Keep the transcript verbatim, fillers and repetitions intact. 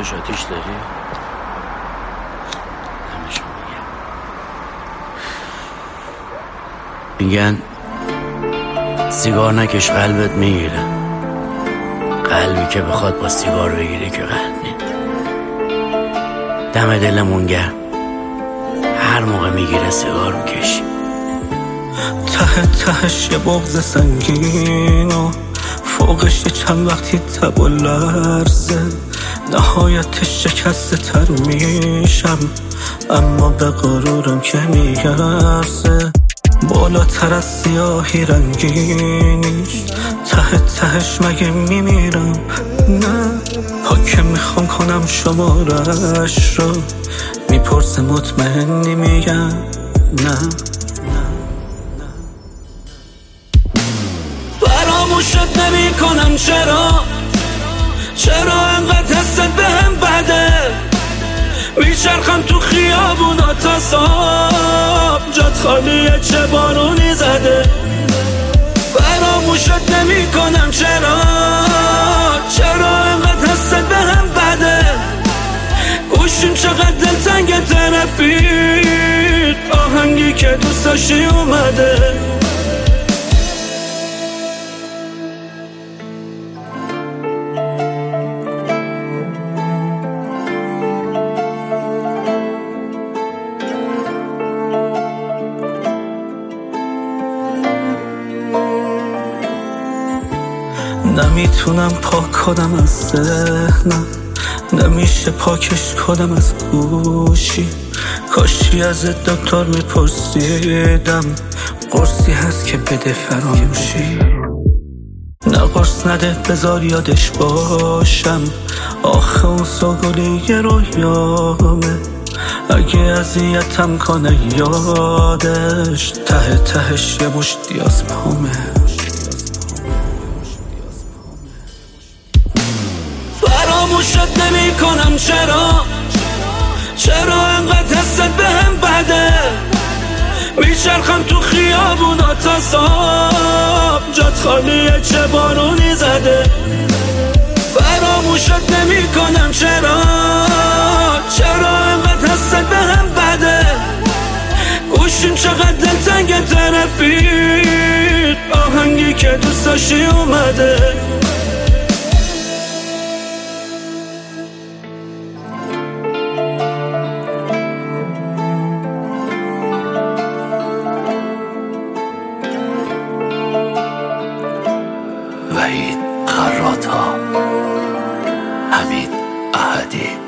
جاش آتیش داری؟ همشو میگم. میگن سیگار نکش قلبت میگیره، قلبی که بخواد با سیگار بگیره که قلب نید. دم دلمون گرم، هر موقع میگیره سیگار میکشی. ته تهش یه بغض سنگین و فوقش یه چند وقتی تب و لرزه، نهایتش شکسته تر میشم اما به غرورم که میارزه. بالاتر از سیاهی رنگینیش ته تهش مگه میمیرم؟ نه پاکه میخوام کنم شمارش رو، میپرسه مطمئنی؟ میگم نه. فراموشت نمی کنم، چرا چرا انقدر حست بهم بده؟ میچرخم تو خیابونا تا صاحب، جات خالیه چه بارونی زده. فراموشت نمی کنم، چرا چرا انقدر حست بهم بده؟ گوشیم چقدر دلتنگ ترفید، آهنگی که دوست داشتی اومده. نمیتونم پاک کنم از ذهنم، نمیشه پاکش کنم از گوشی. کاشی از دکتر میپرسیدم قرصی هست که بده فراموشی. نه قرص نده بذار یادش باشم، آخه اون سوگلی یه رویامه. اگه اذیتم کنه یادش ته تهش یه مشت دیازپامه. فراموشت نمی کنم، چرا چرا انقدر حست بهم بده؟ میچرخم تو خیابونا تا صاحب، جات خالیه چه بارونی زده. فراموشت نمی کنم، چرا چرا انقدر حست بهم بده؟ گوشیم چقدر دلتنگ ترفید، آهنگی که دوست داشتی اومده. وحید خراط‌ها، حمید احدی.